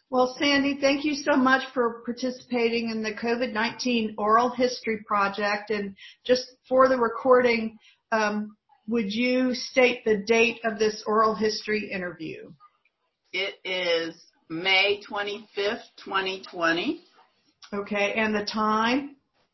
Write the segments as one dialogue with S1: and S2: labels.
S1: Well, Sandy, thank you so much for participating in the COVID-19 Oral History Project. And just for the recording, would you state the date of this oral history interview?
S2: It is May 25th, 2020.
S1: Okay, and the time?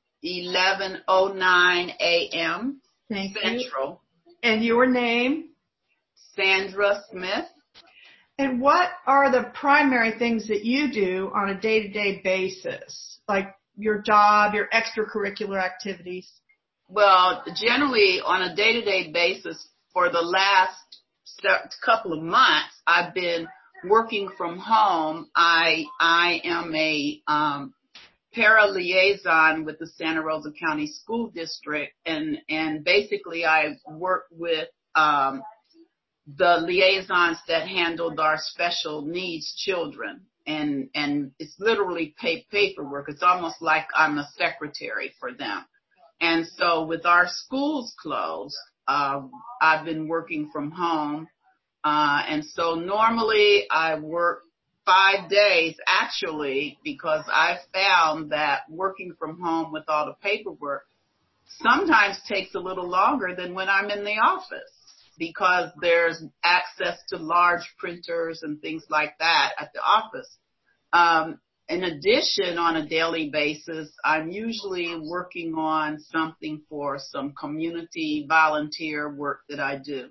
S2: 11:09 a.m.
S1: Thank
S2: Central.
S1: You. And your name?
S2: Sandra Smith.
S1: And what are the primary things that you do on a day-to-day basis, like your job, your extracurricular activities?
S2: Well, generally on a day-to-day basis for the last couple of months, I've been working from home. I am a para-liaison with the Santa Rosa County School District, and basically I work with the liaisons that handled our special needs children, and it's literally paperwork. It's almost like I'm a secretary for them. And so with our schools closed, I've been working from home, and so normally I work 5 days actually, because I found that working from home with all the paperwork sometimes takes a little longer than when I'm in the office, because there's access to large printers and things like that at the office. In addition, on a daily basis, I'm usually working on something for some community volunteer work that I do.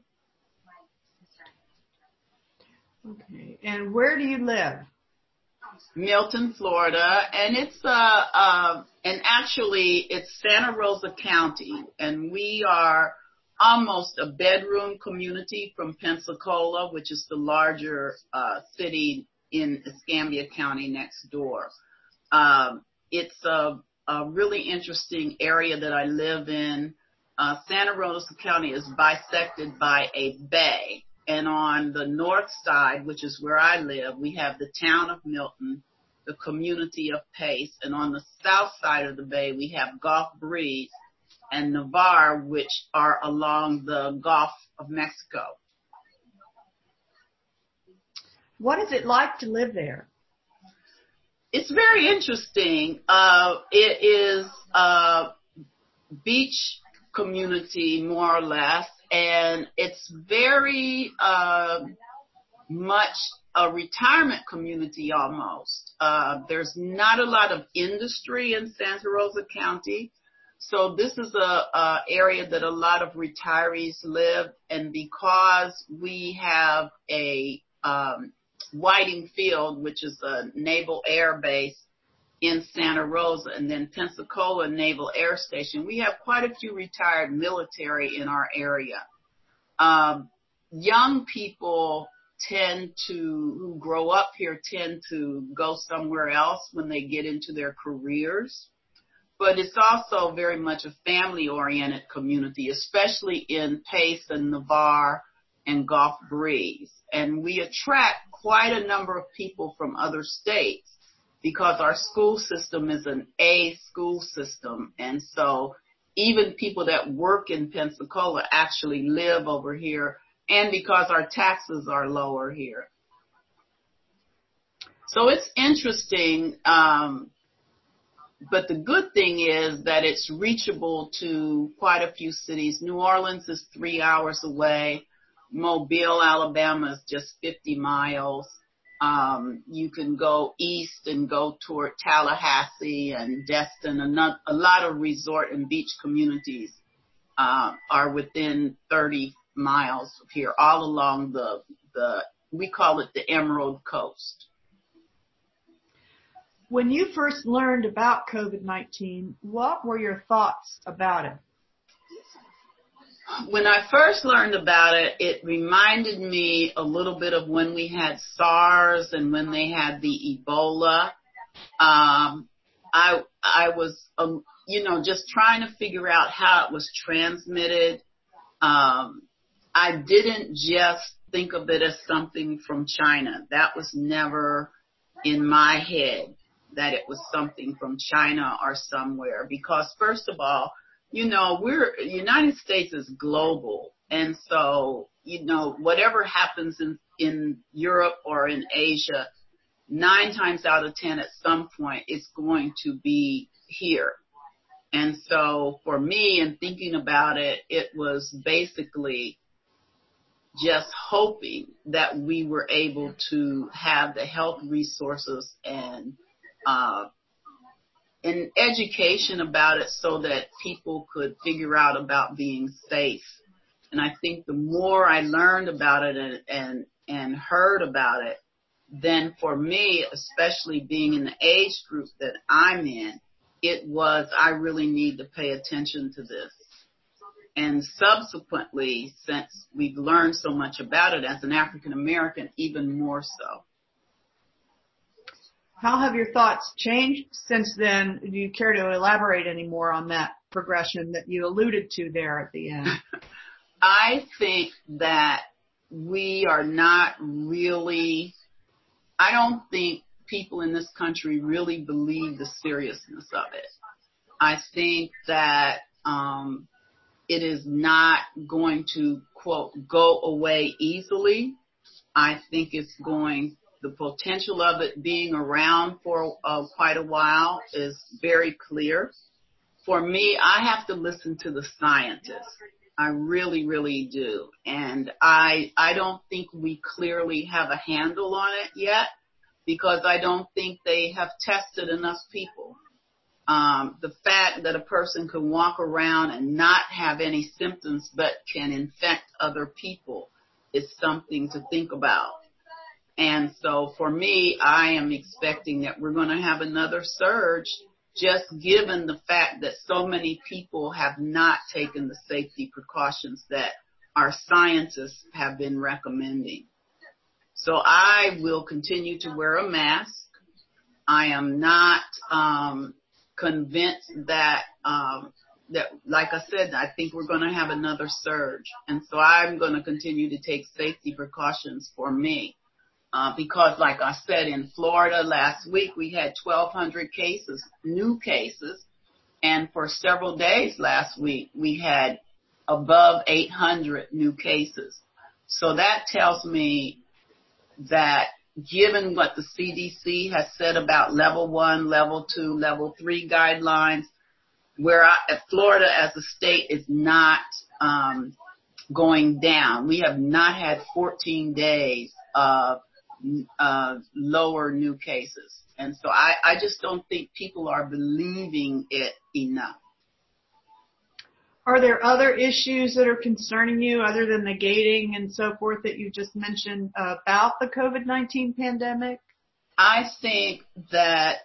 S1: Okay, and where do you live?
S2: Milton, Florida, and it's Santa Rosa County, and we are almost a bedroom community from Pensacola, which is the larger city in Escambia County next door. It's a really interesting area that I live in. Santa Rosa County is bisected by a bay, and on the north side, which is where I live, we have the town of Milton, the community of Pace, and on the south side of the bay, we have Gulf Breeze and Navarre, which are along the Gulf of Mexico.
S1: What is it like to live there?
S2: It's very interesting. It is a beach community, more or less, and it's very much a retirement community almost. There's not a lot of industry in Santa Rosa County. So this is a area that a lot of retirees live, and because we have a Whiting Field, which is a naval air base in Santa Rosa, and then Pensacola Naval Air Station, we have quite a few retired military in our area. Young people who grow up here tend to go somewhere else when they get into their careers. But it's also very much a family-oriented community, especially in Pace and Navarre and Gulf Breeze. And we attract quite a number of people from other states because our school system is an A school system. And so even people that work in Pensacola actually live over here, and because our taxes are lower here. So it's interesting. But the good thing is that it's reachable to quite a few cities. New Orleans is 3 hours away. Mobile, Alabama is just 50 miles. You can go east and go toward Tallahassee and Destin. A lot of resort and beach communities are within 30 miles of here, all along we call it the Emerald Coast.
S1: When you first learned about COVID-19, what were your thoughts about it?
S2: When I first learned about it, it reminded me a little bit of when we had SARS and when they had the Ebola. I was, just trying to figure out how it was transmitted. I didn't just think of it as something from China. That was never in my head, that it was something from China or somewhere. Because first of all, United States is global. And so, whatever happens in Europe or in Asia 9 times out of 10 at some point it's going to be here. And so for me, in thinking about it, it was basically just hoping that we were able to have the health resources and education about it so that people could figure out about being safe. And I think the more I learned about it and heard about it, then for me, especially being in the age group that I'm in, it was, I really need to pay attention to this. And subsequently, since we've learned so much about it as an African American, even more so.
S1: How have your thoughts changed since then? Do you care to elaborate any more on that progression that you alluded to there at the end?
S2: I think that we are not really, I don't think people in this country really believe the seriousness of it. I think that it is not going to, quote, go away easily. I think it's going, the potential of it being around for quite a while is very clear. For me, I have to listen to the scientists. I really, really do. And I don't think we clearly have a handle on it yet because I don't think they have tested enough people. The fact that a person can walk around and not have any symptoms but can infect other people is something to think about. And so for me, I am expecting that we're going to have another surge just given the fact that so many people have not taken the safety precautions that our scientists have been recommending. So I will continue to wear a mask. I am not convinced that, like I said, I think we're going to have another surge. And so I'm going to continue to take safety precautions for me. Because like I said, in Florida last week, we had 1,200 cases, new cases. And for several days last week, we had above 800 new cases. So that tells me that given what the CDC has said about level 1, level 2, level 3 guidelines, where Florida as a state is not going down. We have not had 14 days of lower new cases. And so I just don't think people are believing it enough.
S1: Are there other issues that are concerning you other than the gating and so forth that you just mentioned about the COVID-19 pandemic?
S2: I think that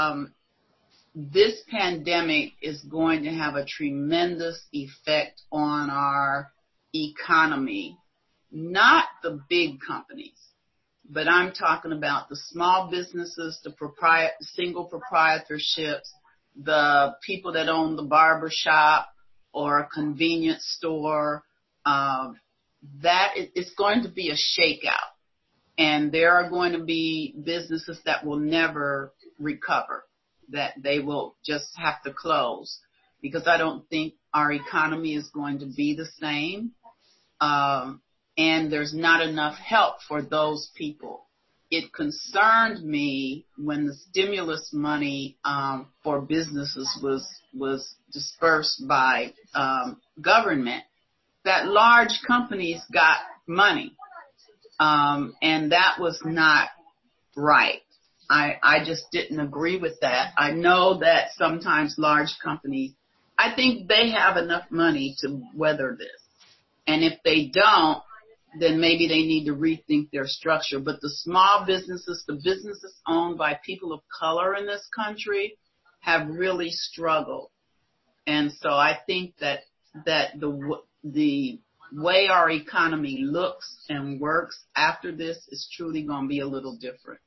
S2: this pandemic is going to have a tremendous effect on our economy, not the big companies. But I'm talking about the small businesses, the single proprietorships, the people that own the barber shop or a convenience store. That it's going to be a shakeout. And there are going to be businesses that will never recover, that they will just have to close. Because I don't think our economy is going to be the same. And there's not enough help for those people. It concerned me when the stimulus money for businesses was dispersed by government, that large companies got money, and that was not right. I just didn't agree with that. I know that sometimes large companies, I think they have enough money to weather this. And if they don't, then maybe they need to rethink their structure. But the small businesses, the businesses owned by people of color in this country have really struggled. And so I think that the way our economy looks and works after this is truly going to be a little different.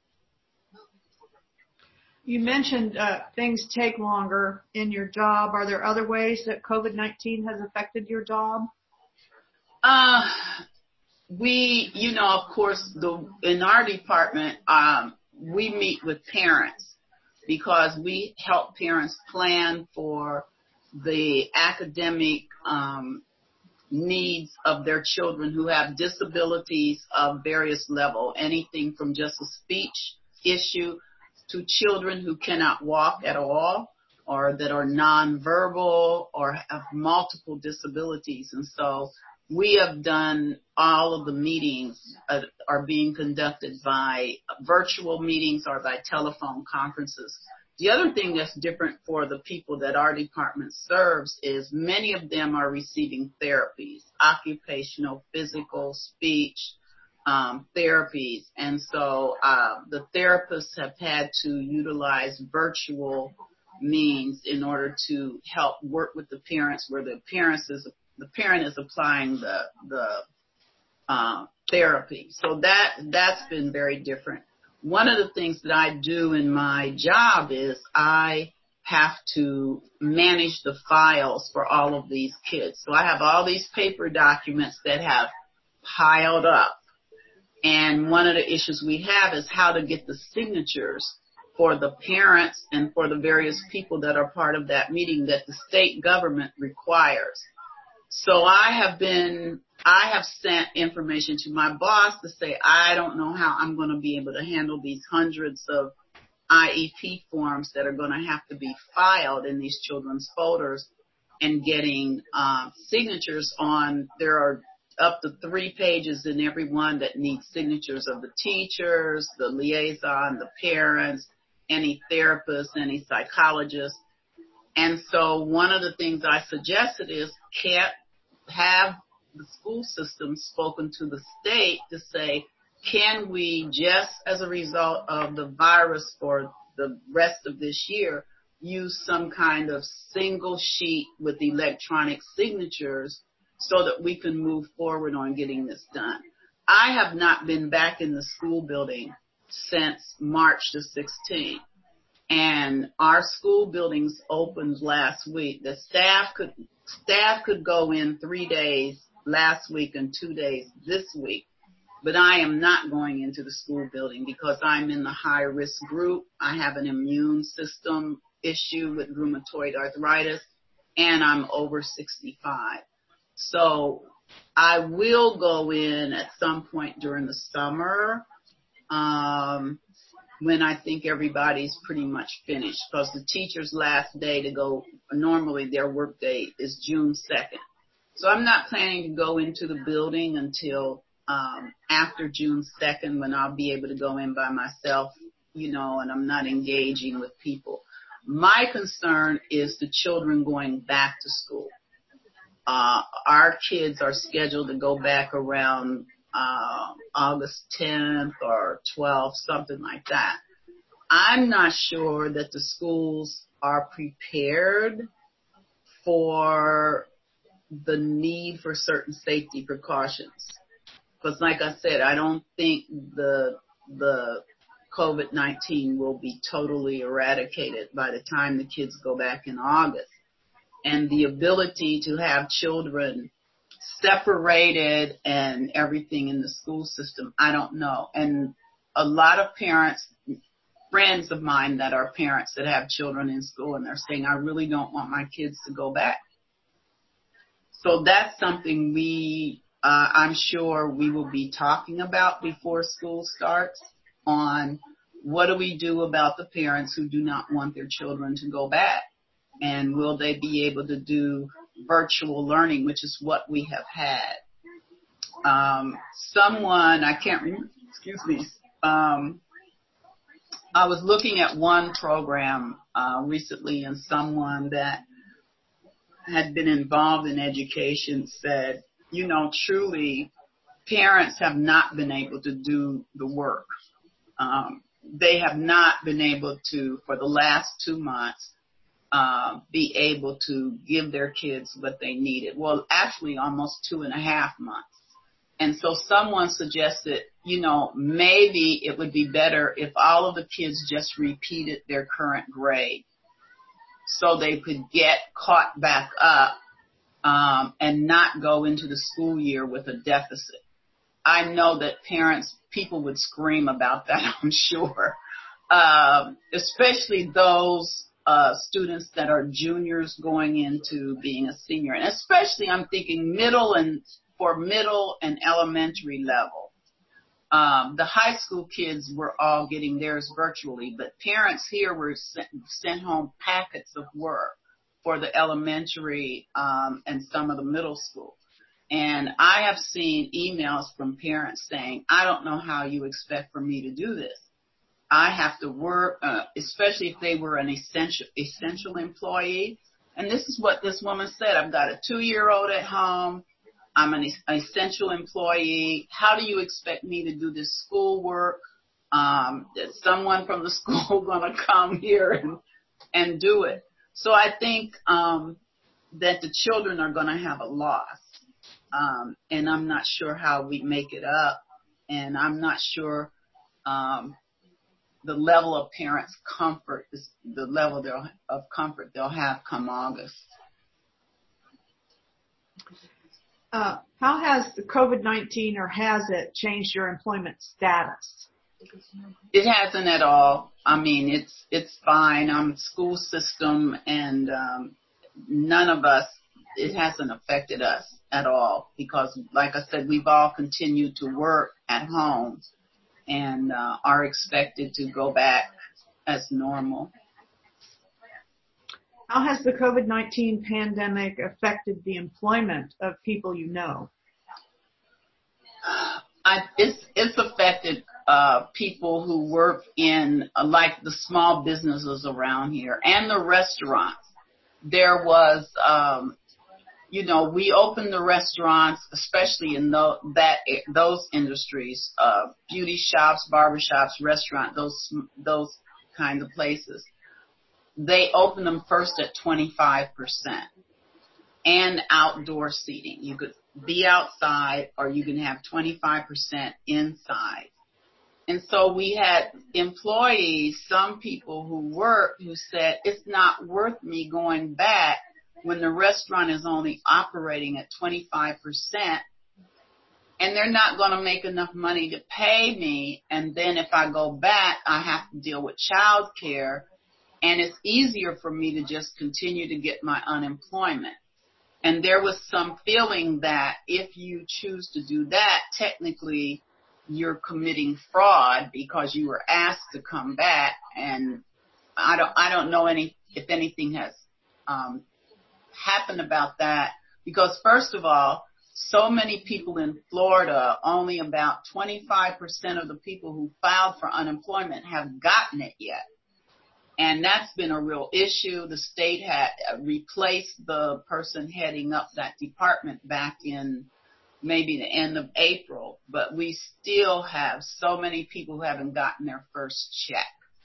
S1: You mentioned things take longer in your job. Are there other ways that COVID-19 has affected your job? Of course, in our department, we meet with parents because we help parents plan for the academic needs of their children who have disabilities of various level, anything from just a speech
S2: issue to children who cannot walk at all or that are nonverbal or have multiple disabilities. And so we have done all of the meetings are being conducted by virtual meetings or by telephone conferences. The other thing that's different for the people that our department serves is many of them are receiving therapies, occupational, physical, speech therapies. And so the therapists have had to utilize virtual means in order to help work with the parents where the parent is applying the therapy. So that's been very different. One of the things that I do in my job is I have to manage the files for all of these kids. So I have all these paper documents that have piled up. And one of the issues we have is how to get the signatures for the parents and for the various people that are part of that meeting that the state government requires. So I have sent information to my boss to say, I don't know how I'm going to be able to handle these hundreds of IEP forms that are going to have to be filed in these children's folders and getting signatures on. There are up to 3 pages in every one that needs signatures of the teachers, the liaison, the parents, any therapist, any psychologist. And so one of the things I suggested is can't have the school system spoken to the state to say, can we just as a result of the virus for the rest of this year use some kind of single sheet with electronic signatures so that we can move forward on getting this done. I have not been back in the school building since March the 16th. And our school buildings opened last week. The staff could go in 3 days last week and 2 days this week. But I am not going into the school building because I'm in the high risk group. I have an immune system issue with rheumatoid arthritis, and I'm over 65. So I will go in at some point during the summer when I think everybody's pretty much finished, because the teacher's last day to go, normally their work day is June 2nd. So I'm not planning to go into the building until after June 2nd, when I'll be able to go in by myself, and I'm not engaging with people. My concern is the children going back to school. Our kids are scheduled to go back around August 10th or 12th, something like that. I'm not sure that the schools are prepared for the need for certain safety precautions. Because like I said, I don't think the COVID-19 will be totally eradicated by the time the kids go back in August. And the ability to have children separated and everything in the school system, I don't know. And a lot of parents, friends of mine that are parents that have children in school, and they're saying, I really don't want my kids to go back. So that's something I'm sure we will be talking about before school starts, on what do we do about the parents who do not want their children to go back? And will they be able to do virtual learning, which is what we have had. I can't remember, I was looking at one program recently, and someone that had been involved in education said, truly parents have not been able to do the work. They have not been able to, for the last 2 months, be able to give their kids what they needed. Well, actually almost 2.5 months. And so someone suggested, maybe it would be better if all of the kids just repeated their current grade so they could get caught back up and not go into the school year with a deficit. I know that people would scream about that, I'm sure, especially those students that are juniors going into being a senior. And especially I'm thinking middle and elementary level. The high school kids were all getting theirs virtually, but parents here were sent home packets of work for the elementary and some of the middle school. And I have seen emails from parents saying, I don't know how you expect for me to do this. I have to work, especially if they were an essential employee. And this is what this woman said. I've got a 2-year-old at home. I'm an essential employee. How do you expect me to do this schoolwork? Is someone from the school going to come here and do it? So I think that the children are going to have a loss. And I'm not sure how we make it up. And I'm not sure the level of parents' comfort is the level of comfort they'll have come August.
S1: How has the COVID-19 or has it changed your employment status?
S2: It hasn't at all. I mean, it's fine. I'm school system and none of us, it hasn't affected us at all because, like I said, we've all continued to work at home and are expected to go back as normal.
S1: How has the COVID-19 pandemic affected the employment of people you know?
S2: It's affected people who work in like the small businesses around here and the restaurants. There was, we opened the restaurants, especially in those industries, beauty shops, barbershops, restaurant, those kinds of places. They opened them first at 25% and outdoor seating. You could be outside or you can have 25% inside. And so we had employees, some people who said, it's not worth me going back when the restaurant is only operating at 25% and they're not going to make enough money to pay me. And then if I go back, I have to deal with child care. And it's easier for me to just continue to get my unemployment. And there was some feeling that if you choose to do that, technically you're committing fraud because you were asked to come back. And I don't know if anything has happened about that because first of all, so many people in Florida, only about 25% of the people who filed for unemployment have gotten it yet. And that's been a real issue. The state had replaced the person heading up that department back in maybe the end of April, but we still have so many people who haven't gotten their first check.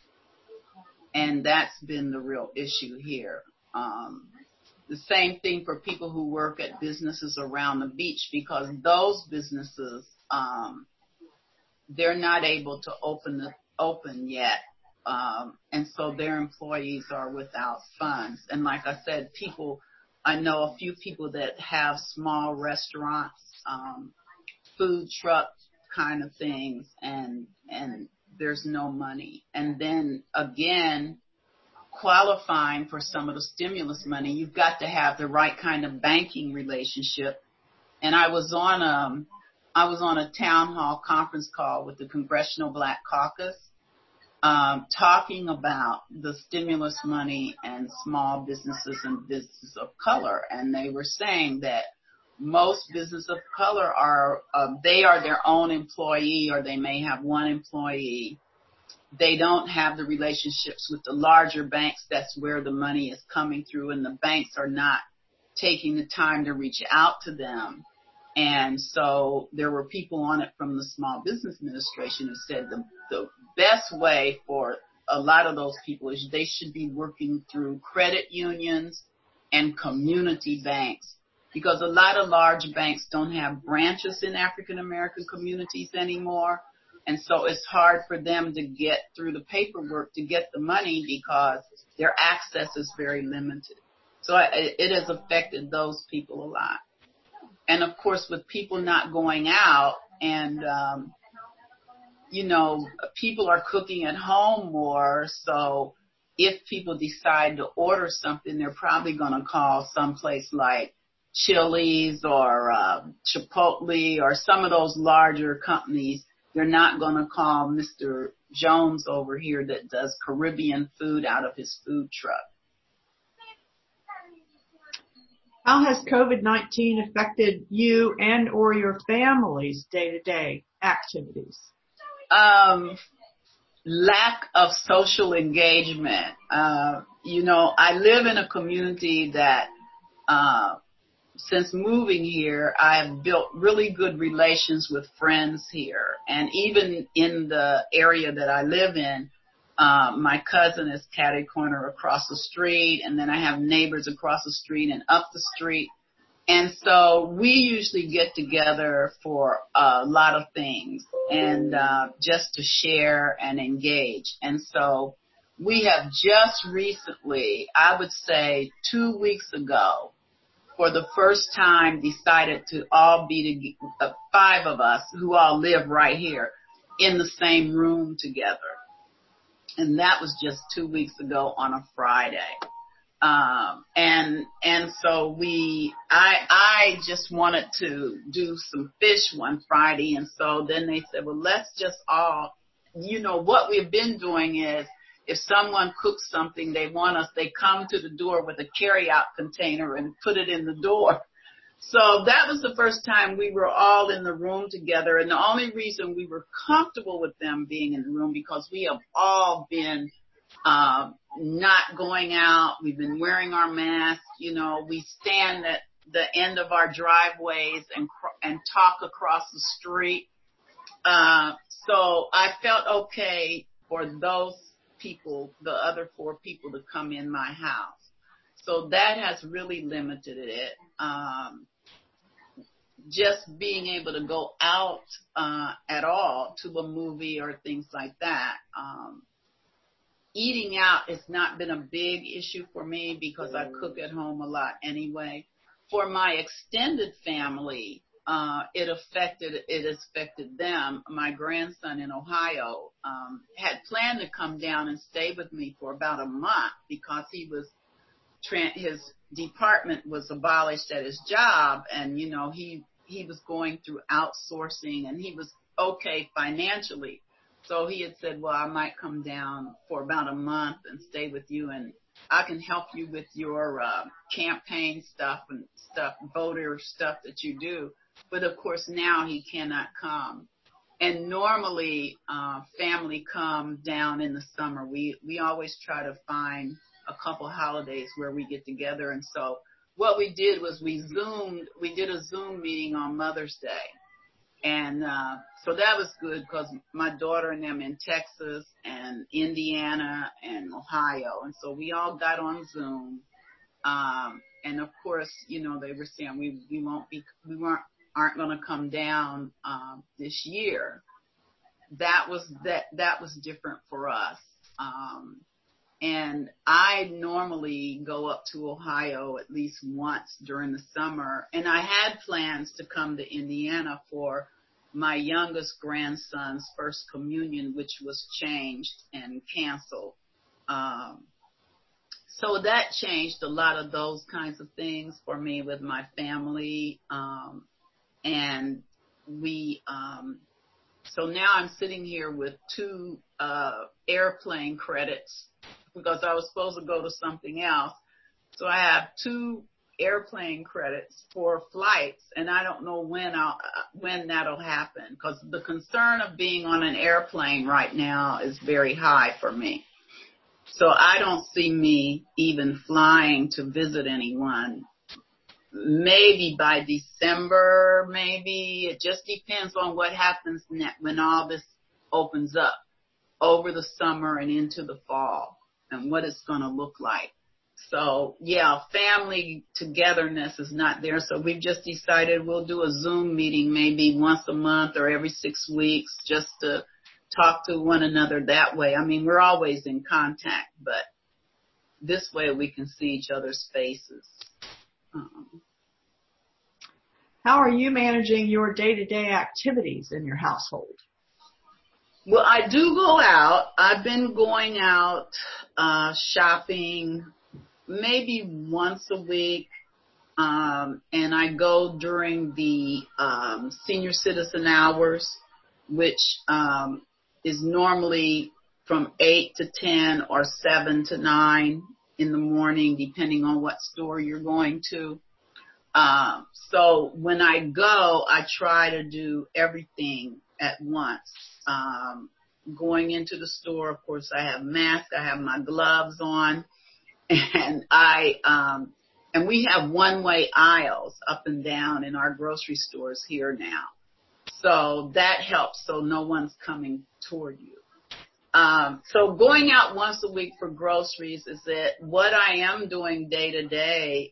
S2: And that's been the real issue here. The same thing for people who work at businesses around the beach because those businesses, they're not able to open yet. And so their employees are without funds. And like I said, I know a few people that have small restaurants, food truck kind of things, and there's no money. And then again, qualifying for some of the stimulus money, you've got to have the right kind of banking relationship. And I was on a town hall conference call with the Congressional Black Caucus, talking about the stimulus money and small businesses and businesses of color. And they were saying that most businesses of color they are their own employee or they may have one employee. They don't have the relationships with the larger banks. That's where the money is coming through and the banks are not taking the time to reach out to them. And so there were people on it from the Small Business Administration who said the best way for a lot of those people is they should be working through credit unions and community banks because a lot of large banks don't have branches in African American communities anymore. And so it's hard for them to get through the paperwork to get the money because their access is very limited. So it has affected those people a lot. And of course, with people not going out and, people are cooking at home more. So if people decide to order something, they're probably going to call someplace like Chili's or Chipotle or some of those larger companies They're not going to call Mr. Jones over here that does Caribbean food out of his food truck.
S1: How has COVID-19 affected you and or your family's day-to-day activities?
S2: Lack of social engagement. I live in a community that, since moving here, I have built really good relations with friends here. And even in the area that I live in, my cousin is catty corner across the street, and then I have neighbors across the street and up the street. And so we usually get together for a lot of things and just to share and engage. And so we have just recently, I would say 2 weeks ago, for the first time decided to all be 5 of us who all live right here in the same room together. And that was just 2 weeks ago on a Friday. And so I just wanted to do some fish one Friday. And so then they said, well, let's just all, what we've been doing is if someone cooks something they come to the door with a carry-out container and put it in the door. So that was the first time we were all in the room together. And the only reason we were comfortable with them being in the room because we have all been not going out. We've been wearing our masks. We stand at the end of our driveways and talk across the street. So I felt okay for those people, the other 4 people, to come in my house. So that has really limited it. Just being able to go out at all to a movie or things like that. Eating out has not been a big issue for me because I cook at home a lot anyway. For my extended family, it affected them. My grandson in Ohio had planned to come down and stay with me for about a month because his department was abolished at his job, and he was going through outsourcing, and he was okay financially. So he had said, well, I might come down for about a month and stay with you, and I can help you with your campaign stuff and voter stuff that you do. But, of course, now he cannot come. And normally family come down in the summer. We always try to find a couple holidays where we get together. And so what we did was we did a Zoom meeting on Mother's Day. And so that was good because my daughter and them in Texas and Indiana and Ohio. And so we all got on Zoom. And of course, they were saying aren't going to come down this year. That was different for us. And I normally go up to Ohio at least once during the summer. And I had plans to come to Indiana for my youngest grandson's first communion, which was changed and canceled. So that changed a lot of those kinds of things for me with my family. And so now I'm sitting here with 2 airplane credits because I was supposed to go to something else. So I have 2 airplane credits for flights, and I don't know when that'll happen because the concern of being on an airplane right now is very high for me. So I don't see me even flying to visit anyone. Maybe by December, maybe. It just depends on what happens when all this opens up over the summer and into the fall and what it's going to look like. So, yeah, family togetherness is not there. So we've just decided we'll do a Zoom meeting maybe once a month or every 6 weeks just to talk to one another that way. I mean, we're always in contact, but this way we can see each other's faces.
S1: How are you managing your day-to-day activities in your household?
S2: Well, I do go out. I've been going out shopping maybe once a week, and I go during the senior citizen hours. which is normally from 8 to 10 or 7 to 9 in the morning, depending on what store you're going to. So when I go, I try to do everything at once. Going into the store, of course, I have mask, I have my gloves on, and and we have one-way aisles up and down in our grocery stores here now. So that helps, so no one's coming toward you. So going out once a week for groceries is that what I am doing day to day,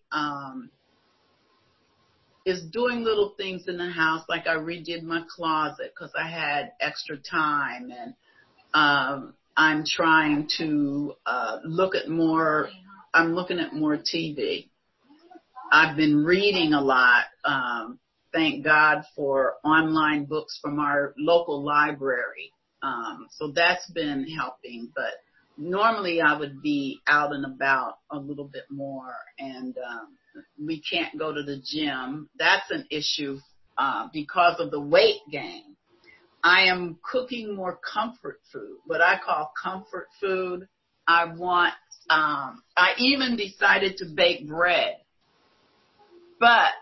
S2: is doing little things in the house, like I redid my closet because I had extra time, and I'm trying to look at more. I'm looking at more TV. I've been reading a lot. Thank God for online books from our local library. So that's been helping. But normally I would be out and about a little bit more, and we can't go to the gym. That's an issue because of the weight gain. I am cooking more comfort food, what I call comfort food. I even decided to bake bread, but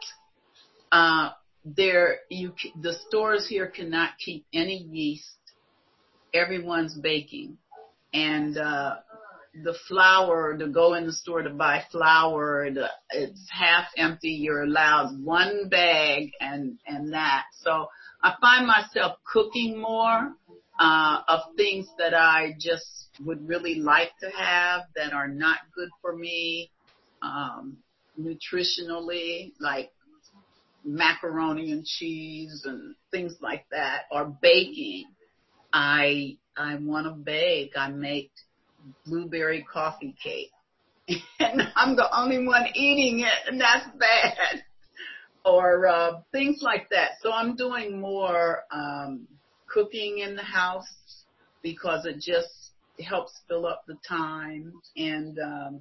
S2: the stores here cannot keep any yeast. Everyone's baking, and the flour, to go in the store to buy flour, it's half empty. You're allowed one bag and that. So I find myself cooking more of things that I just would really like to have that are not good for me nutritionally, like macaroni and cheese and things like that, or baking. I want to bake. I make blueberry coffee cake, and I'm the only one eating it, and that's bad. Or things like that. So I'm doing more cooking in the house because it just helps fill up the time. And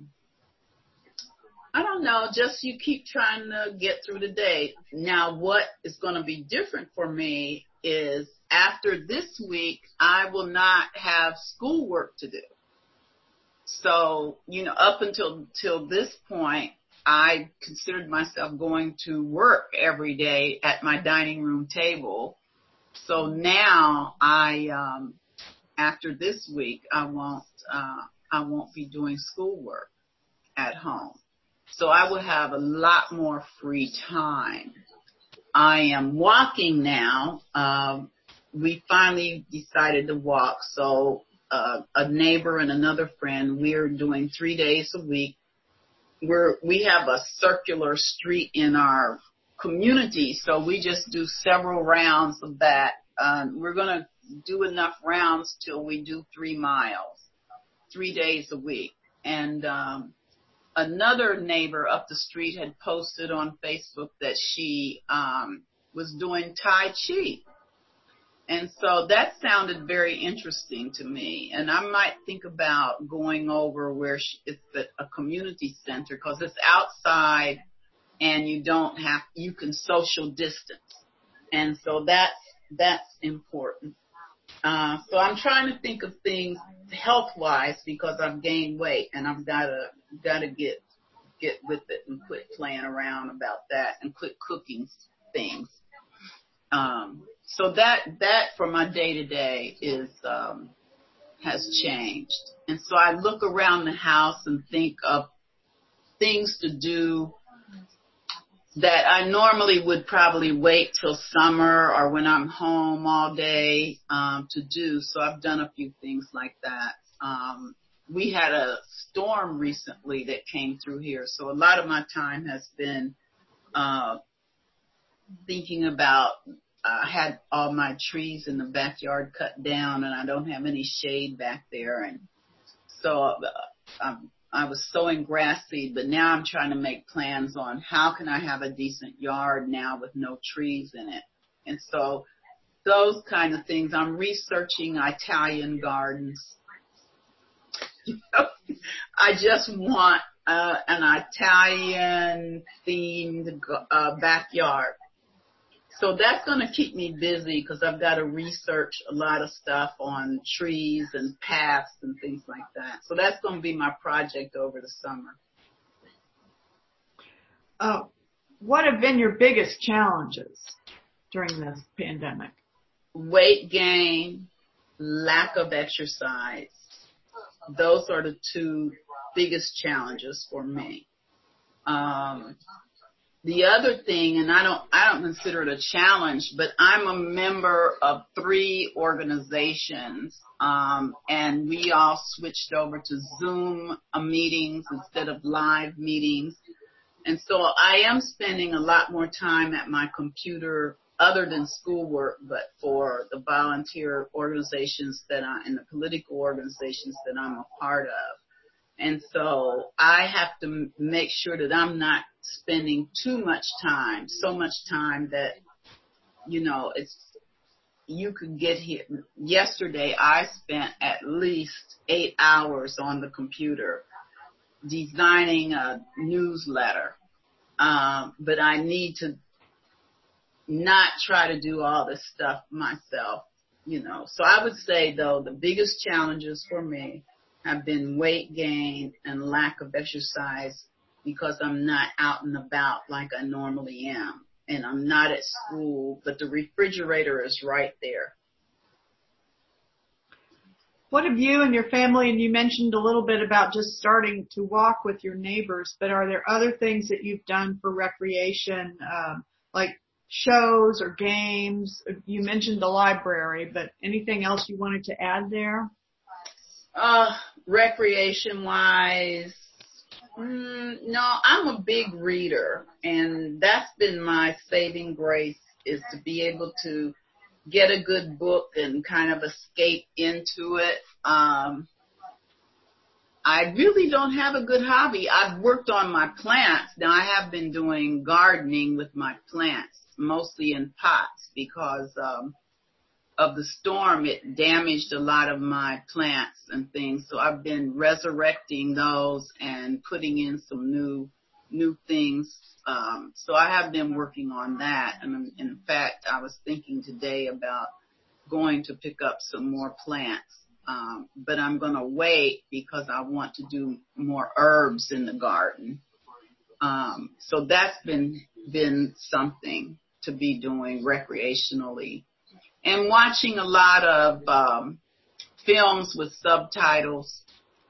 S2: I don't know, just you keep trying to get through the day. Now, what is going to be different for me is after this week, I will not have schoolwork to do. So, up until this point, I considered myself going to work every day at my dining room table. So now after this week, I won't be doing schoolwork at home. So I will have a lot more free time. I am walking now. We finally decided to walk. So a neighbor and another friend, we're doing 3 days a week. We have a circular street in our community, so we just do several rounds of that. We're going to do enough rounds till we do 3 miles, 3 days a week. And another neighbor up the street had posted on Facebook that she was doing Tai Chi. And so that sounded very interesting to me. And I might think about going over where it's a community center, because it's outside and you can social distance. And so that's important. So I'm trying to think of things health-wise, because I've gained weight, and I've got to get with it and quit playing around about that and quit cooking things. So that for my day-to-day has changed. And so I look around the house and think of things to do that I normally would probably wait till summer or when I'm home all day to do. So I've done a few things like that. We had a storm recently that came through here, so a lot of my time has been thinking about, I had all my trees in the backyard cut down, and I don't have any shade back there. And so I was sowing grass seed, but now I'm trying to make plans on how can I have a decent yard now with no trees in it. And so those kind of things. I'm researching Italian gardens. I just want an Italian themed backyard. So that's going to keep me busy because I've got to research a lot of stuff on trees and paths and things like that. So that's going to be my project over the summer.
S1: What have been your biggest challenges during this pandemic?
S2: Weight gain, lack of exercise. Those are the two biggest challenges for me. The other thing, and I don't consider it a challenge, but I'm a member of 3 organizations, and we all switched over to Zoom meetings instead of live meetings. And so I am spending a lot more time at my computer other than schoolwork, but for the volunteer organizations and the political organizations that I'm a part of. And so I have to make sure that I'm not spending too much time, so much time that, you could get here. Yesterday, I spent at least 8 hours on the computer designing a newsletter. But I need to not try to do all this stuff myself, So I would say, though, the biggest challenges for me have been weight gain and lack of exercise because I'm not out and about like I normally am. And I'm not at school, but the refrigerator is right there.
S1: What have you and your family, and you mentioned a little bit about just starting to walk with your neighbors, but are there other things that you've done for recreation, like shows or games? You mentioned the library, but anything else you wanted to add there?
S2: Recreation-wise, no, I'm a big reader, and that's been my saving grace, is to be able to get a good book and kind of escape into it. I really don't have a good hobby. I've worked on my plants. Now, I have been doing gardening with my plants, mostly in pots, because of the storm. It damaged a lot of my plants and things. So I've been resurrecting those and putting in some new things. So I have been working on that. And in fact, I was thinking today about going to pick up some more plants. But I'm going to wait because I want to do more herbs in the garden. So that's been something to be doing recreationally. And watching a lot of films with subtitles.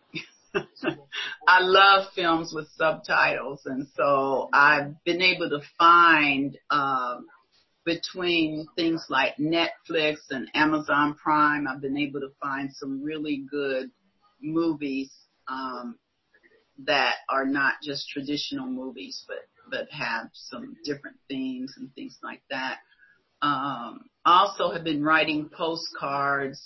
S2: I love films with subtitles, and so I've been able to find between things like Netflix and Amazon Prime, I've been able to find some really good movies that are not just traditional movies, but have some different themes and things like that. Also have been writing postcards.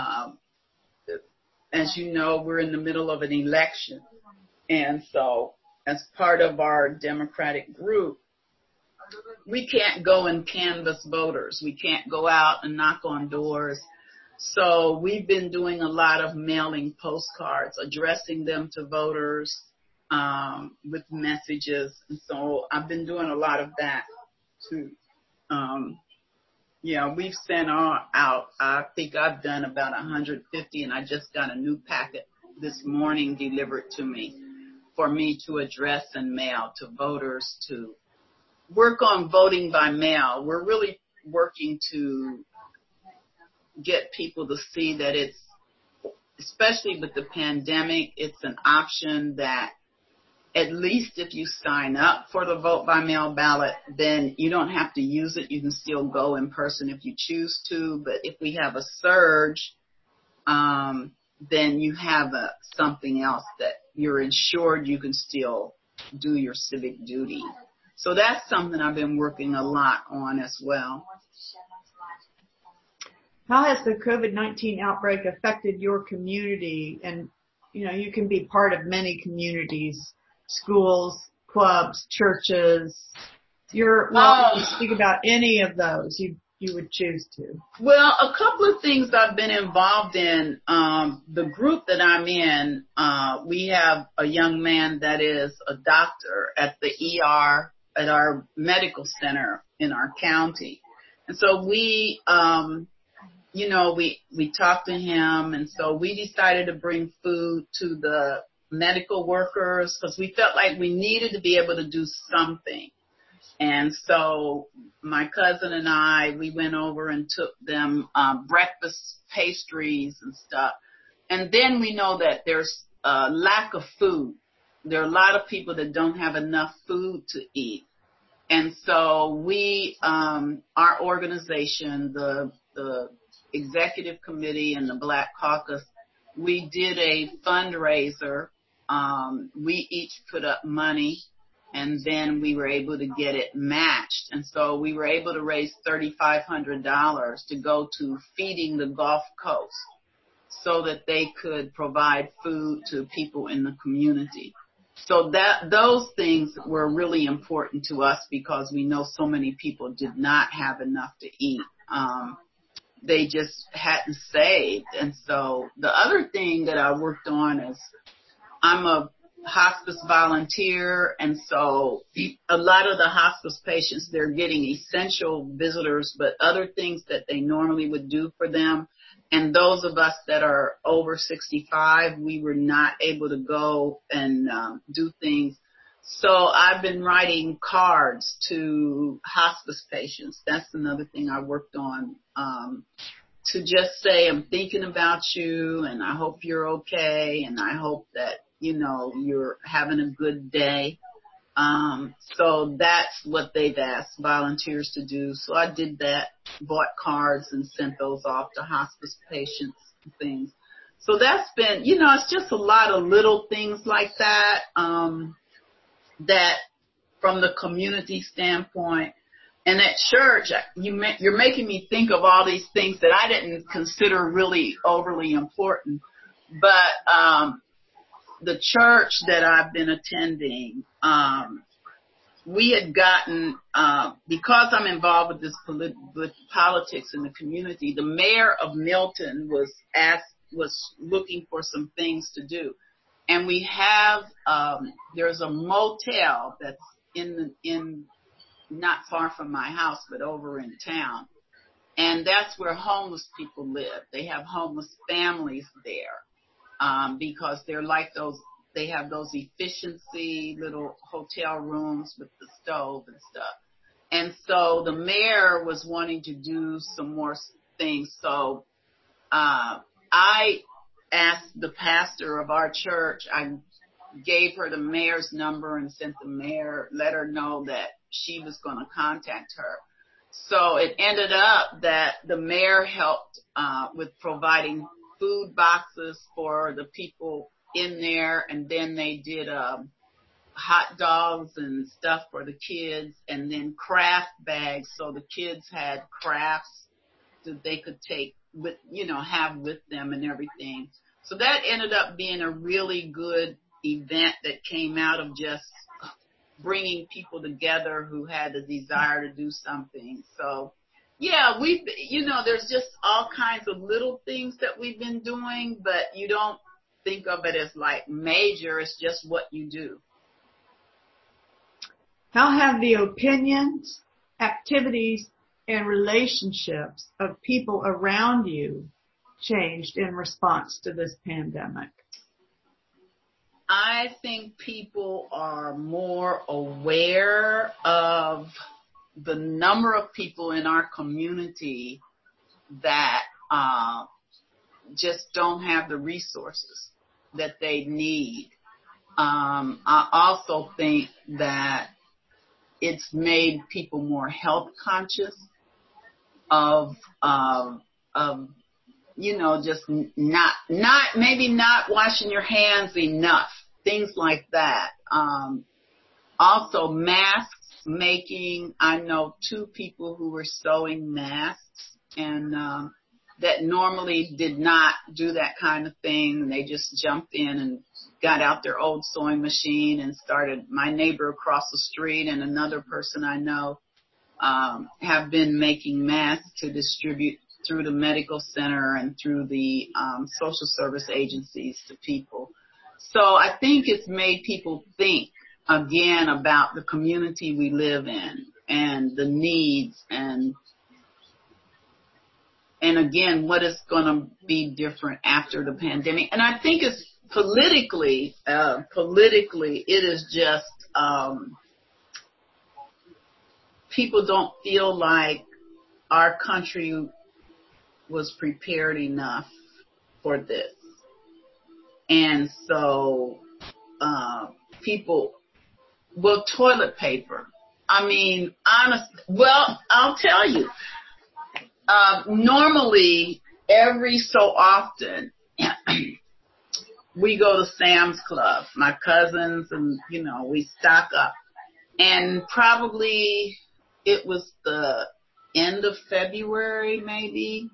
S2: As you know, we're in the middle of an election. And so as part of our Democratic group, we can't go and canvass voters. We can't go out and knock on doors. So we've been doing a lot of mailing postcards, addressing them to voters with messages. And so I've been doing a lot of that too. We've sent out, I think I've done about 150, and I just got a new packet this morning delivered to me for me to address and mail to voters to work on voting by mail. We're really working to get people to see that it's, especially with the pandemic, it's an option that at least if you sign up for the vote by mail ballot, then you don't have to use it. You can still go in person if you choose to. But if we have a surge, then you have something else that you're insured you can still do your civic duty. So that's something I've been working a lot on as well.
S1: How has the COVID-19 outbreak affected your community? And, you can be part of many communities, schools, clubs, churches. You're welcome to speak about any of those you would choose to.
S2: Well, a couple of things I've been involved in. The group that I'm in, we have a young man that is a doctor at the ER at our medical center in our county. And so we, we talked to him, and so we decided to bring food to the medical workers because we felt like we needed to be able to do something. And so my cousin and I, we went over and took them breakfast pastries and stuff. And then we know that there's a lack of food. There are a lot of people that don't have enough food to eat. And so we, our organization, the executive committee and the Black Caucus, we did a fundraiser. We each put up money, and then we were able to get it matched. And so we were able to raise $3,500 to go to Feeding the Gulf Coast so that they could provide food to people in the community. So those things were really important to us because we know so many people did not have enough to eat. They just hadn't saved. And so the other thing that I worked on is I'm a hospice volunteer, and so a lot of the hospice patients, they're getting essential visitors, but other things that they normally would do for them. And those of us that are over 65, we were not able to go and do things. So I've been writing cards to hospice patients. That's another thing I worked on, to just say, I'm thinking about you, and I hope you're okay, and I hope that, you're having a good day. So that's what they've asked volunteers to do. So I did that, bought cards and sent those off to hospice patients and things. So that's been, it's just a lot of little things like that, that from the community standpoint. And at church, you're making me think of all these things that I didn't consider really overly important. But the church that I've been attending, we had gotten, because I'm involved with this with politics in the community, the mayor of Milton was looking for some things to do. And we have, there's a motel that's in not far from my house, but over in town. And that's where homeless people live. They have homeless families there, because they're like they have those efficiency little hotel rooms with the stove and stuff. And so the mayor was wanting to do some more things. So, I asked the pastor of our church, I gave her the mayor's number and sent the mayor, let her know that she was going to contact her. So it ended up that the mayor helped with providing food boxes for the people in there, and then they did hot dogs and stuff for the kids, and then craft bags so the kids had crafts that they could take with, have with them and everything. So that ended up being a really good event that came out of just bringing people together who had the desire to do something. So, yeah, there's just all kinds of little things that we've been doing, but you don't think of it as like major. It's just what you do.
S1: How have the opinions, activities, and relationships of people around you changed in response to this pandemic?
S2: I think people are more aware of the number of people in our community that just don't have the resources that they need. I also think that it's made people more health conscious of just maybe not washing your hands enough, things like that. Also masks making. I know 2 people who were sewing masks, and that normally did not do that kind of thing. They just jumped in and got out their old sewing machine and started. My neighbor across the street and another person I know have been making masks to distribute through the medical center and through the social service agencies to people. So I think it's made people think again about the community we live in and the needs and and again, what is going to be different after the pandemic. And I think it's politically, it is just, people don't feel like our country was prepared enough for this. And so, toilet paper. I mean, I'll tell you, normally every so often, we go to Sam's Club, my cousins, and, we stock up. And probably it was the end of February, maybe.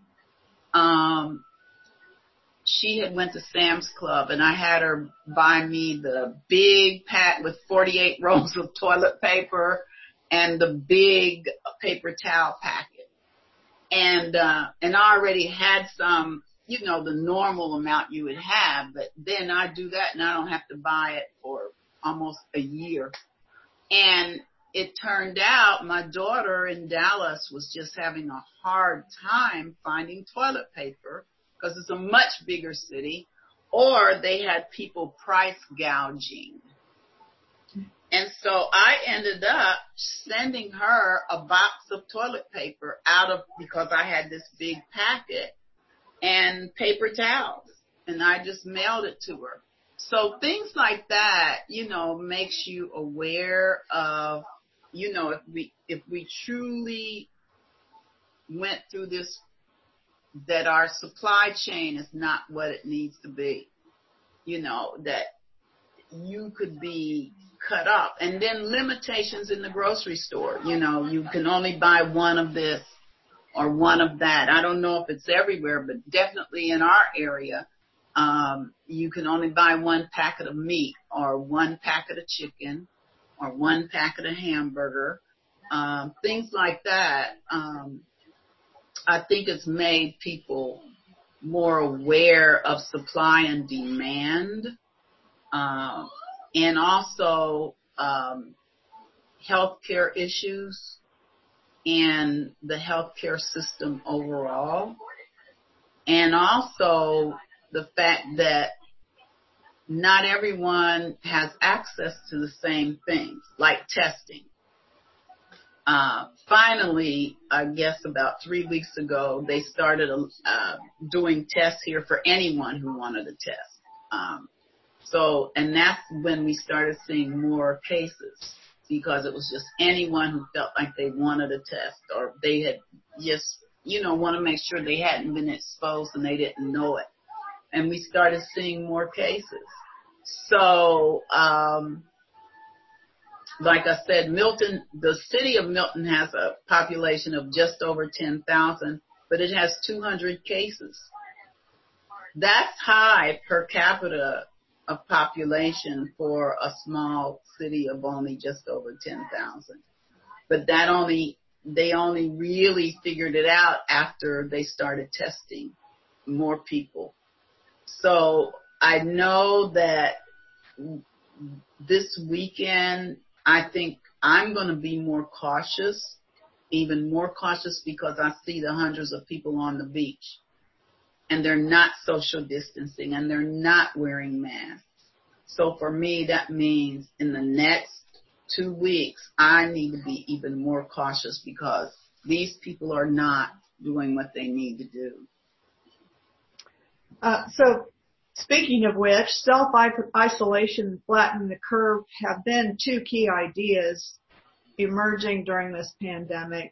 S2: She had went to Sam's Club, and I had her buy me the big pack with 48 rolls of toilet paper and the big paper towel packet. And I already had some, the normal amount you would have, but then I do that and I don't have to buy it for almost a year. And it turned out my daughter in Dallas was just having a hard time finding toilet paper because it's a much bigger city, or they had people price gouging. And so I ended up sending her a box of toilet paper because I had this big packet and paper towels, and I just mailed it to her. So things like that, makes you aware of, if we truly went through this, that our supply chain is not what it needs to be, that you could be cut off. And then limitations in the grocery store, you can only buy one of this or one of that. I don't know if it's everywhere, but definitely in our area, you can only buy one packet of meat or one packet of chicken or one packet of hamburger, things like that. I think it's made people more aware of supply and demand, and also healthcare issues and the healthcare system overall, and also the fact that not everyone has access to the same things, like testing. Finally, I guess about 3 weeks ago, they started doing tests here for anyone who wanted a test. And that's when we started seeing more cases, because it was just anyone who felt like they wanted a test, or they had just, want to make sure they hadn't been exposed and they didn't know it. And we started seeing more cases. So, like I said, the city of Milton has a population of just over 10,000, but it has 200 cases. That's high per capita of population for a small city of only just over 10,000. But they only really figured it out after they started testing more people. So I know that this weekend, I think I'm going to be more cautious, even more cautious, because I see the hundreds of people on the beach, and they're not social distancing, and they're not wearing masks. So for me, that means in the next 2 weeks, I need to be even more cautious, because these people are not doing what they need to do.
S1: So speaking of which, self-isolation and flattening the curve have been two key ideas emerging during this pandemic.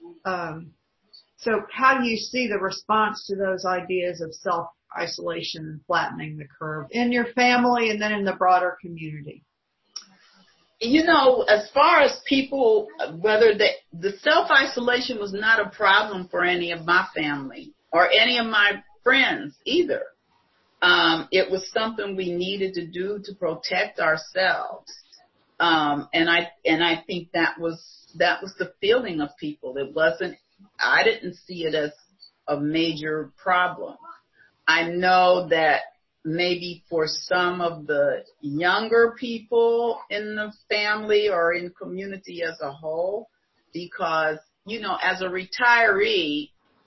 S1: So how do you see the response to those ideas of self-isolation and flattening the curve in your family and then in the broader community?
S2: As far as people, whether the self-isolation was not a problem for any of my family or any of my friends either. It was something we needed to do to protect ourselves. And I think that was the feeling of people. I didn't see it as a major problem. I know that maybe for some of the younger people in the family or in community as a whole, because, as a retiree,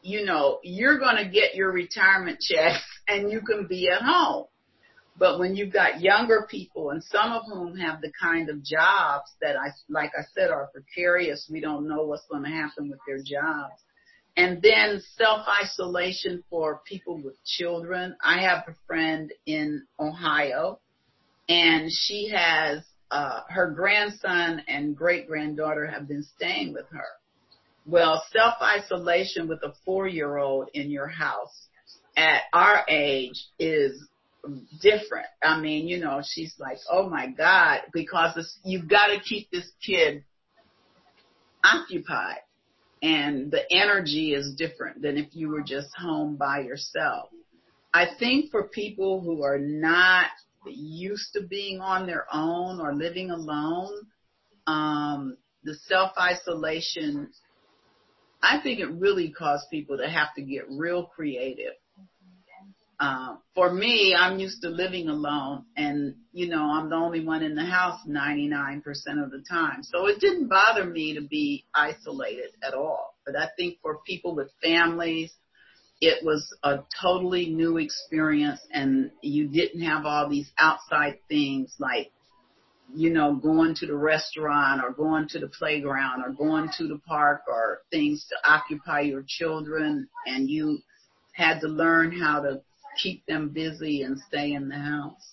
S2: you're going to get your retirement checks and you can be at home. But when you've got younger people, and some of whom have the kind of jobs that like I said, are precarious, we don't know what's going to happen with their jobs. And then self-isolation for people with children. I have a friend in Ohio, and she has her grandson and great-granddaughter have been staying with her. Well, self-isolation with a 4-year-old in your house at our age is different. I mean, she's like, oh my God, because you've got to keep this kid occupied. And the energy is different than if you were just home by yourself. I think for people who are not used to being on their own or living alone, the self-isolation, I think it really caused people to have to get real creative. For me, I'm used to living alone, and, I'm the only one in the house 99% of the time. So it didn't bother me to be isolated at all. But I think for people with families, it was a totally new experience, and you didn't have all these outside things like, going to the restaurant or going to the playground or going to the park or things to occupy your children, and you had to learn how to keep them busy and stay in the house.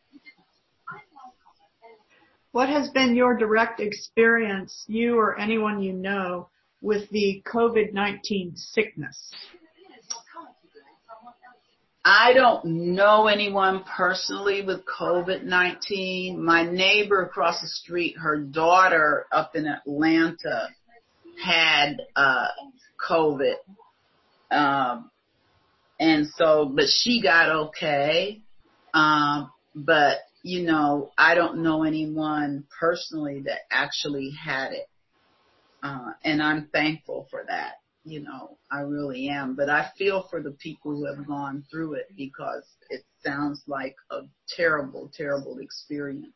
S1: What has been your direct experience, you or anyone you know, with the COVID-19 sickness?
S2: I don't know anyone personally with COVID-19. My neighbor across the street, her daughter up in Atlanta had COVID. And so, but she got okay. But, I don't know anyone personally that actually had it. And I'm thankful for that. I really am. But I feel for the people who have gone through it, because it sounds like a terrible, terrible experience.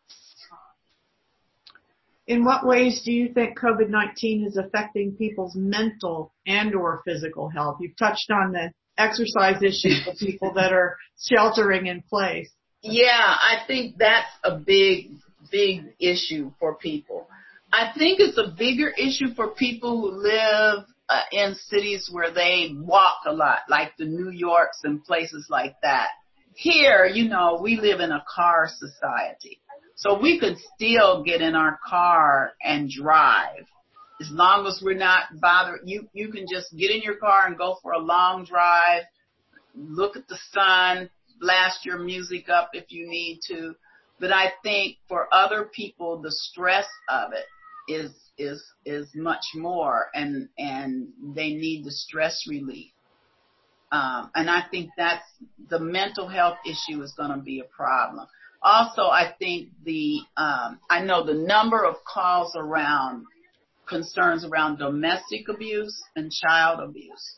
S1: In what ways do you think COVID-19 is affecting people's mental and or physical health? You've touched on the exercise issues for people that are sheltering in place.
S2: Yeah, I think that's a big, big issue for people. I think it's a bigger issue for people who live in cities where they walk a lot, like the New Yorks and places like that. Here, we live in a car society. So we could still get in our car and drive. As long as we're not bothered, you can just get in your car and go for a long drive, look at the sun, blast your music up if you need to. But I think for other people, the stress of it is much more, and they need the stress relief. And I think that's the mental health issue is going to be a problem. Also, I think I know the number of calls around concerns around domestic abuse and child abuse.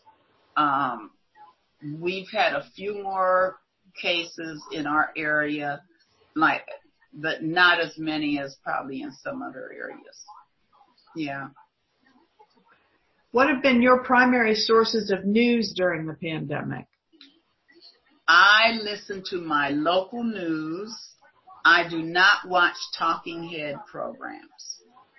S2: We've had a few more cases in our area, but not as many as probably in some other areas. Yeah.
S1: What have been your primary sources of news during the pandemic?
S2: I listen to my local news. I do not watch talking head programs.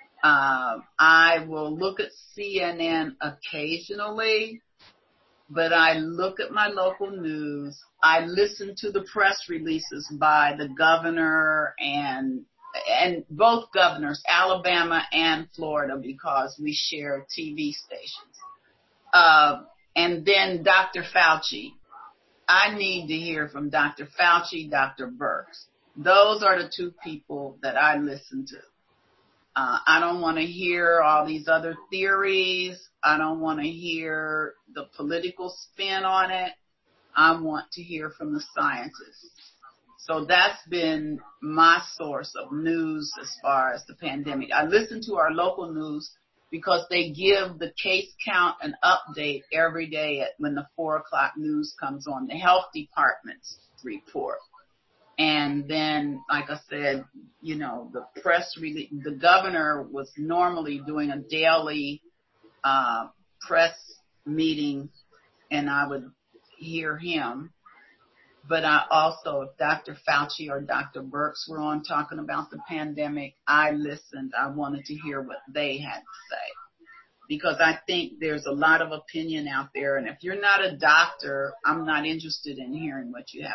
S2: I will look at CNN occasionally, but I look at my local news. I listen to the press releases by the governor and both governors, Alabama and Florida, because we share TV stations. And then Dr. Fauci. I need to hear from Dr. Fauci, Dr. Birx. Those are the two people that I listen to. I don't want to hear all these other theories. I don't want to hear the political spin on it. I want to hear from the scientists. So that's been my source of news as far as the pandemic. I listen to our local news because they give the case count and update every day when the 4:00 news comes on, the health department's report. And then, like I said, the press release, the governor was normally doing a daily press meeting and I would hear him. But I also, if Dr. Fauci or Dr. Birx were on talking about the pandemic, I listened. I wanted to hear what they had to say, because I think there's a lot of opinion out there. And if you're not a doctor, I'm not interested in hearing what you have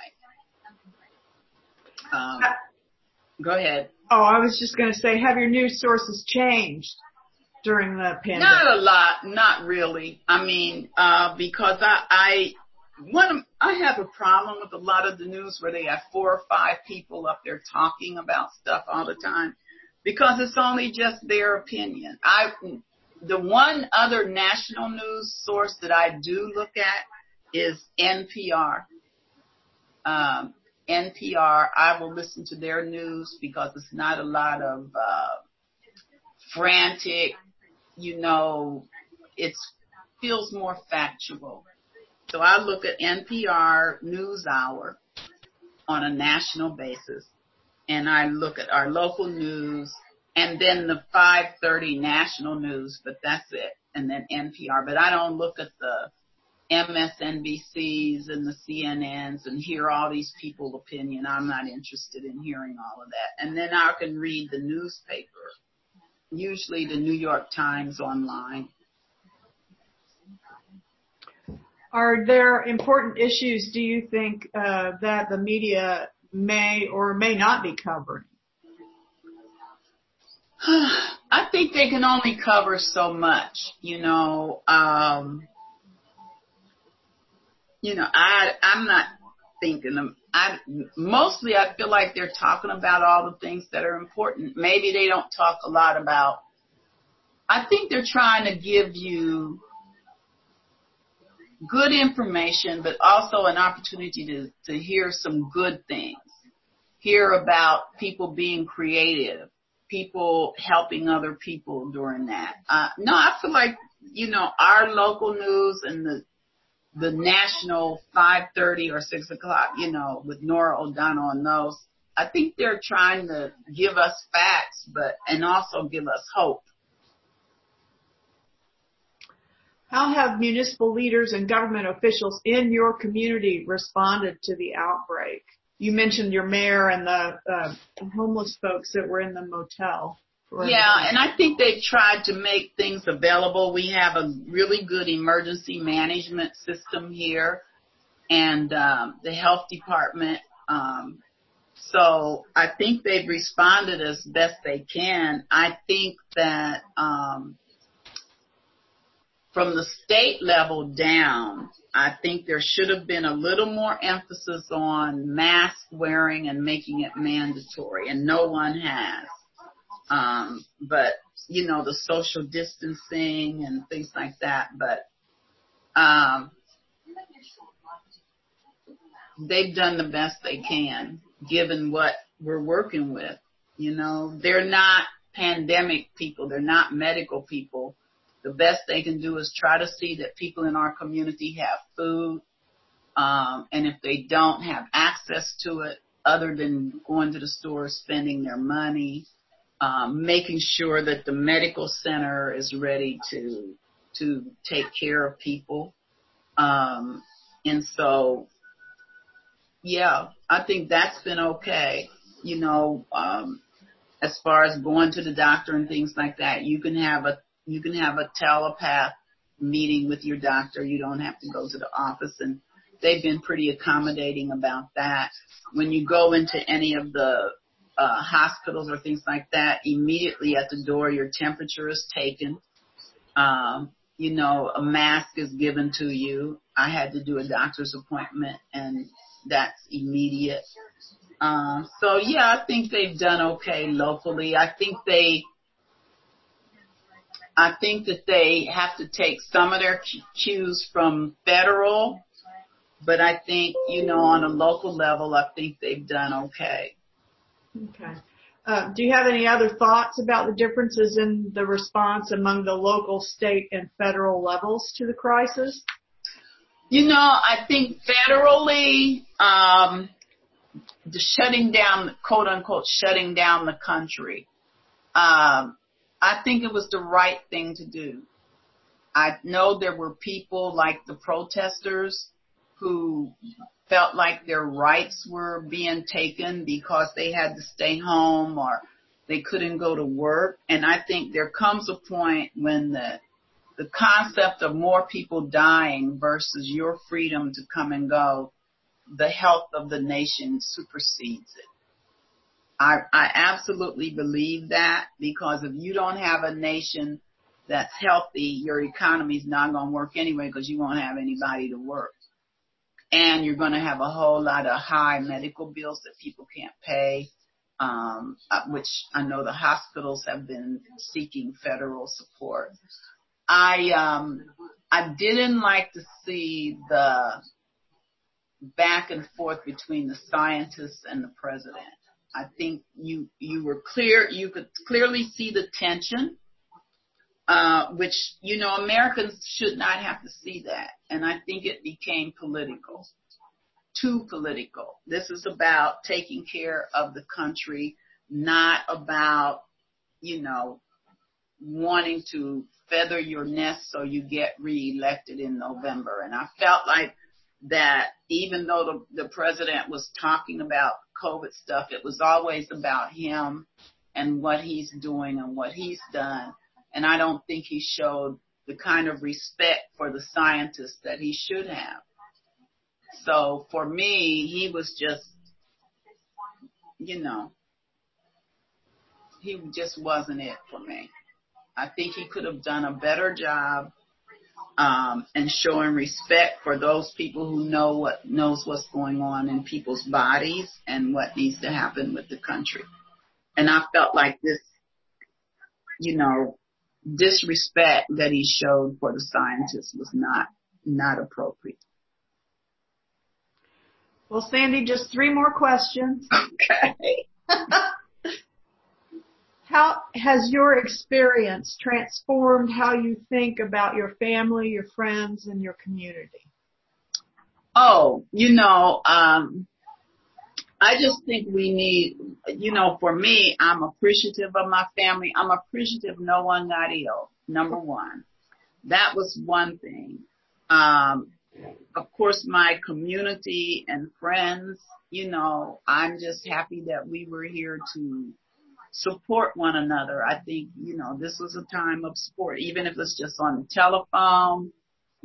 S2: to say. Go ahead.
S1: Oh, I was just going to say, have your news sources changed during the pandemic?
S2: Not a lot, not really. I mean, because I have a problem with a lot of the news where they have 4 or 5 people up there talking about stuff all the time, because it's only just their opinion. The one other national news source that I do look at is NPR. NPR, I will listen to their news because it's not a lot of frantic, it feels more factual. So I look at NPR NewsHour on a national basis, and I look at our local news, and then the 5:30 national news, but that's it, and then NPR. But I don't look at the MSNBCs and the CNNs and hear all these people's opinion. I'm not interested in hearing all of that. And then I can read the newspaper, usually the New York Times online.
S1: Are there important issues, do you think, that the media may or may not be covering?
S2: I think they can only cover so much, I'm not thinking mostly I feel like they're talking about all the things that are important. Maybe they don't talk a lot about, I think they're trying to give you good information, but also an opportunity to hear some good things. Hear about people being creative, people helping other people during that. No, I feel like, our local news and the national 5:30 or 6 o'clock, with Nora O'Donnell and those, I think they're trying to give us facts, and also give us hope.
S1: How have municipal leaders and government officials in your community responded to the outbreak? You mentioned your mayor and the homeless folks that were in the motel.
S2: Yeah, and I think they tried to make things available. We have a really good emergency management system here, and the health department. So I think they've responded as best they can. I think that from the state level down, I think there should have been a little more emphasis on mask wearing and making it mandatory, and no one has. But, the social distancing and things like that. But they've done the best they can, given what we're working with. They're not pandemic people. They're not medical people. The best they can do is try to see that people in our community have food. And if they don't have access to it, other than going to the store, spending their money, making sure that the medical center is ready to take care of people. And so, yeah, I think that's been okay. As far as going to the doctor and things like that, you can have a telepath meeting with your doctor. You don't have to go to the office, and they've been pretty accommodating about that. When you go into any of the hospitals or things like that, immediately at the door, your temperature is taken. A mask is given to you. I had to do a doctor's appointment, and that's immediate. So yeah, I think they've done okay locally. I think that they have to take some of their cues from federal, but I think, on a local level, I think they've done okay.
S1: Okay. Do you have any other thoughts about the differences in the response among the local, state, and federal levels to the crisis?
S2: I think federally, the shutting down, quote unquote, shutting down the country, I think it was the right thing to do. I know there were people like the protesters who felt like their rights were being taken because they had to stay home or they couldn't go to work. And I think there comes a point when the concept of more people dying versus your freedom to come and go, the health of the nation supersedes it. I absolutely believe that, because if you don't have a nation that's healthy, your economy is not going to work anyway, because you won't have anybody to work. And you're going to have a whole lot of high medical bills that people can't pay, which I know the hospitals have been seeking federal support. I didn't like to see the back and forth between the scientists and the president. I think you could clearly see the tension, which, Americans should not have to see that. And I think it became political, too political. This is about taking care of the country, not about, wanting to feather your nest so you get reelected in November. And I felt like that even though the president was talking about COVID stuff, it was always about him and what he's doing and what he's done. And I don't think he showed the kind of respect for the scientists that he should have. So for me, he was just, he just wasn't it for me. I think he could have done a better job and showing respect for those people who knows what's going on in people's bodies and what needs to happen with the country. And I felt like this, disrespect that he showed for the scientists was not appropriate.
S1: Well, Sandy, just 3 more questions.
S2: Okay.
S1: How has your experience transformed how you think about your family, your friends, and your community?
S2: Oh, I just think we need, for me, I'm appreciative of my family. I'm appreciative no one got ill, number one. That was one thing. Of course, my community and friends, I'm just happy that we were here to support one another. I think, this was a time of support, even if it's just on the telephone,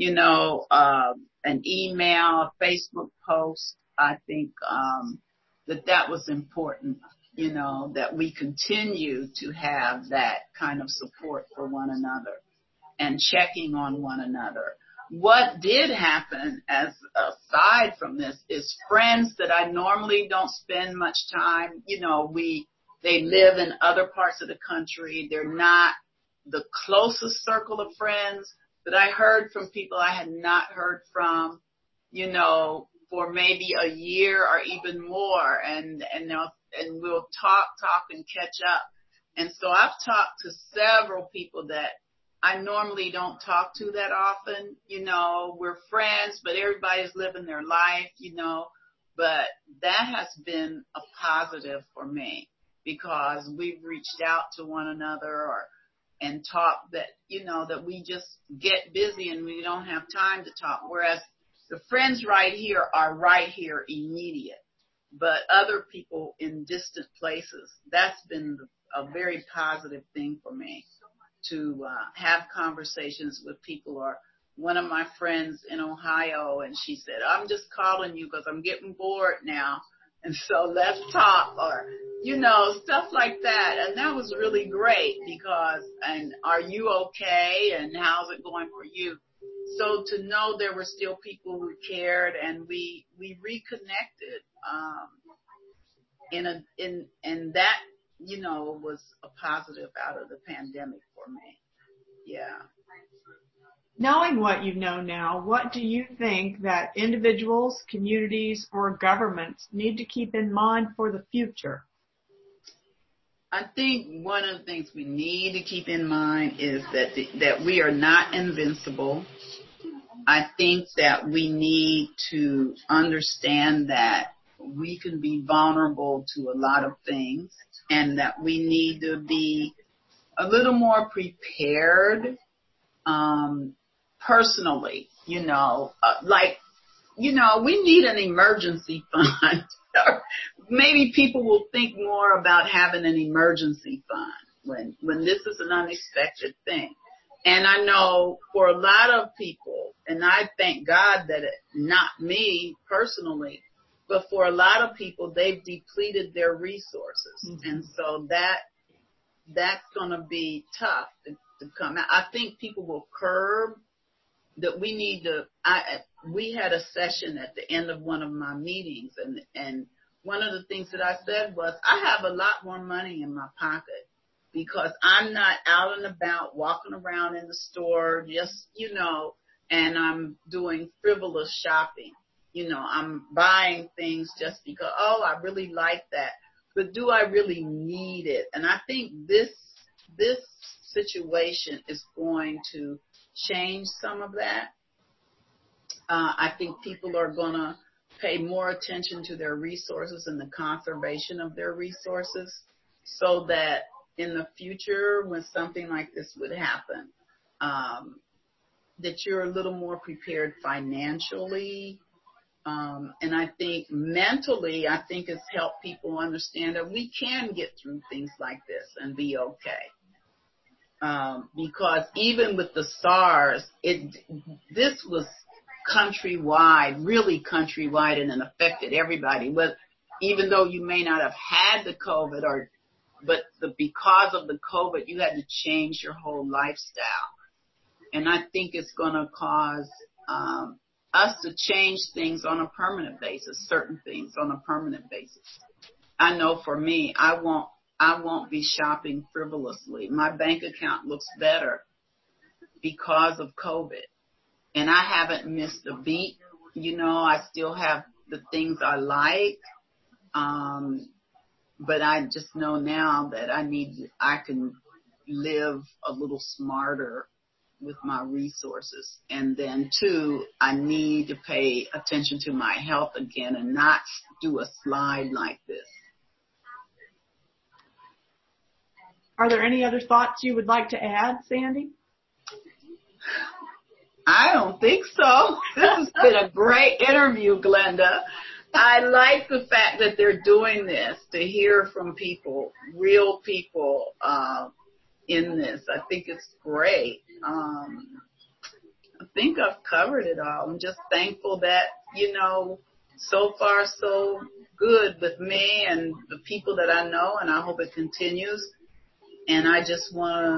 S2: an email, a Facebook post. I think that was important, that we continue to have that kind of support for one another and checking on one another. What did happen as aside from this is friends that I normally don't spend much time, they live in other parts of the country. They're not the closest circle of friends, but I heard from people I had not heard from, for maybe a year or even more. And we'll talk and catch up. And so I've talked to several people that I normally don't talk to that often. We're friends, but everybody's living their life, but that has been a positive for me, because we've reached out to one another and talked that, that we just get busy and we don't have time to talk. Whereas the friends right here are right here immediate, but other people in distant places, that's been a very positive thing for me, to have conversations with people. Or one of my friends in Ohio, and she said, I'm just calling you because I'm getting bored now, and so let's talk, or, stuff like that. And that was really great, because, and are you okay? And how's it going for you? So to know there were still people who cared, and we reconnected, and that, was a positive out of the pandemic for me. Yeah.
S1: Knowing what you know now, what do you think that individuals, communities, or governments need to keep in mind for the future?
S2: I think one of the things we need to keep in mind is that we are not invincible. I think that we need to understand that we can be vulnerable to a lot of things, and that we need to be a little more prepared personally, we need an emergency fund. Maybe people will think more about having an emergency fund when this is an unexpected thing. And I know for a lot of people, and I thank God that not me personally, but for a lot of people, they've depleted their resources. Mm-hmm. And so that's going to be tough to come out. I think people will curb that we need to, we had a session at the end of one of my meetings, and one of the things that I said was, I have a lot more money in my pocket because I'm not out and about walking around in the store, and I'm doing frivolous shopping. I'm buying things just because, I really like that. But do I really need it? And I think this situation is going to change some of that. I think people are going to pay more attention to their resources and the conservation of their resources so that in the future, when something like this would happen, that you're a little more prepared financially. And I think mentally, it's helped people understand that we can get through things like this and be okay. Because even with the SARS, this was countrywide, really countrywide, and it affected everybody. But even though you may not have had the COVID, because of the COVID, you had to change your whole lifestyle. And I think it's going to cause us to change things on a permanent basis, certain things on a permanent basis. I know for me, I won't be shopping frivolously. My bank account looks better because of COVID. And I haven't missed a beat. I still have the things I like. But I just know now that I can live a little smarter with my resources. And then 2, I need to pay attention to my health again and not do a slide like this.
S1: Are there any other thoughts you would like to add, Sandy?
S2: I don't think so. This has been a great interview, Glenda. I like the fact that they're doing this, to hear from people, real people in this. I think it's great. I think I've covered it all. I'm just thankful that, so far so good with me and the people that I know, and I hope it continues. And I just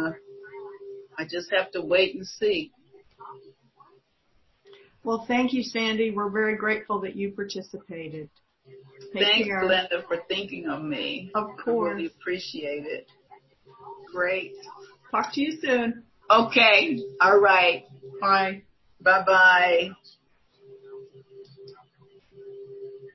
S2: have to wait and see.
S1: Well, thank you, Sandy. We're very grateful that you participated.
S2: Thanks, Glenda, for thinking of me.
S1: Of course.
S2: I really appreciate it. Great.
S1: Talk to you soon.
S2: Okay. All right.
S1: Bye.
S2: Bye-bye.